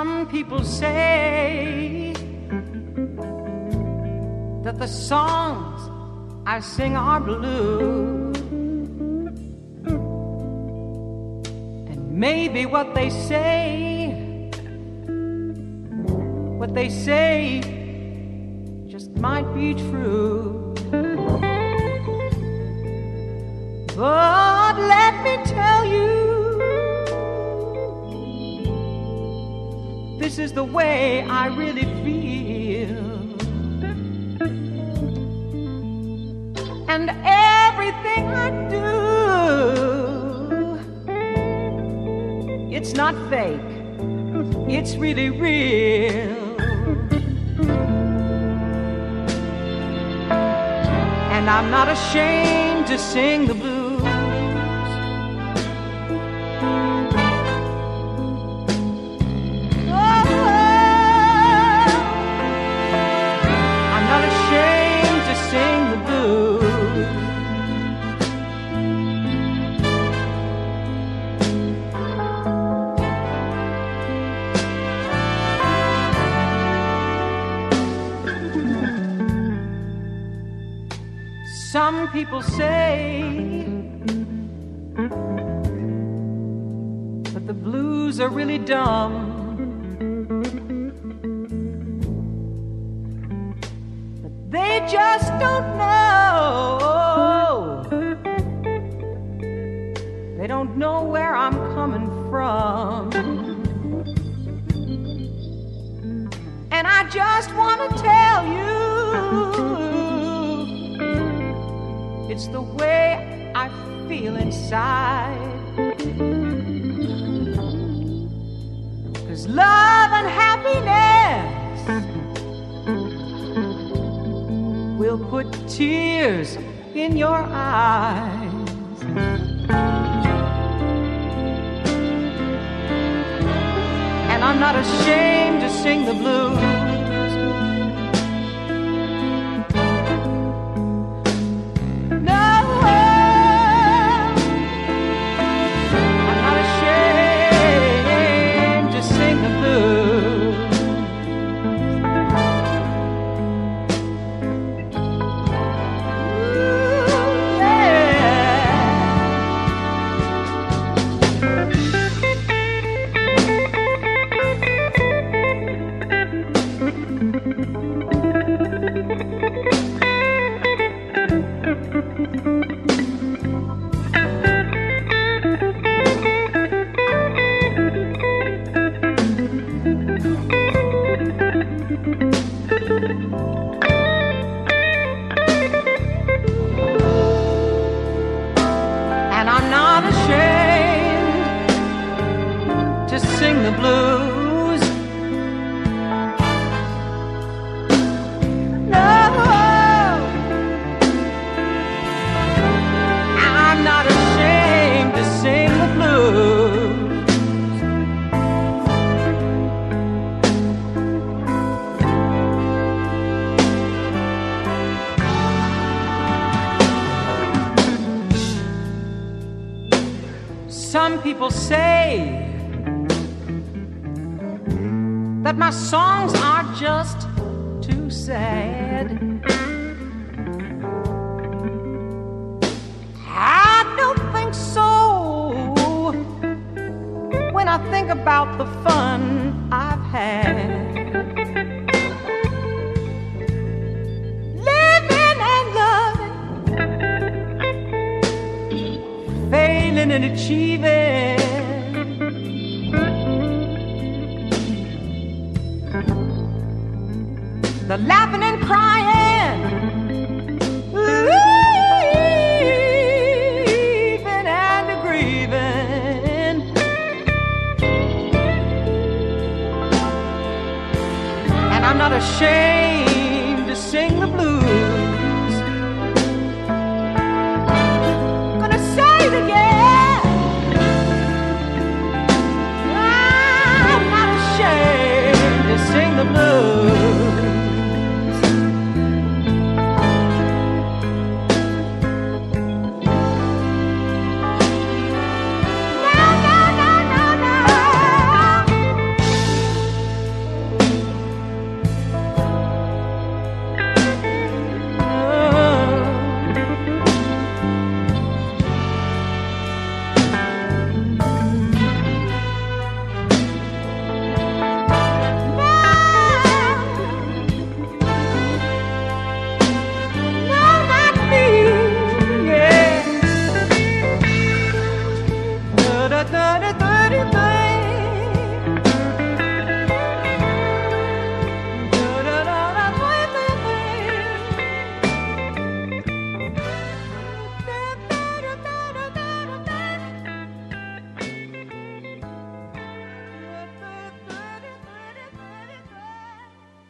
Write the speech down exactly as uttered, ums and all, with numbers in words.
Some people say that the songs I sing are blue, and maybe what they say, what they say just might be true. But let me tell you, this is the way I really feel. And everything I do, it's not fake, it's really real. And I'm not ashamed to sing the blues. Some people say that the blues are really dumb, but they just don't know. They don't know where I'm coming from. And I just want to tell you, it's the way I feel inside. 'Cause love and happiness will put tears in your eyes. And I'm not ashamed to sing the blues. Some people say that my songs are just too sad. I don't think so when I think about the fun I've had. Failing and achieving, the laughing and crying, weeping and the grieving. And I'm not ashamed to sing the blues.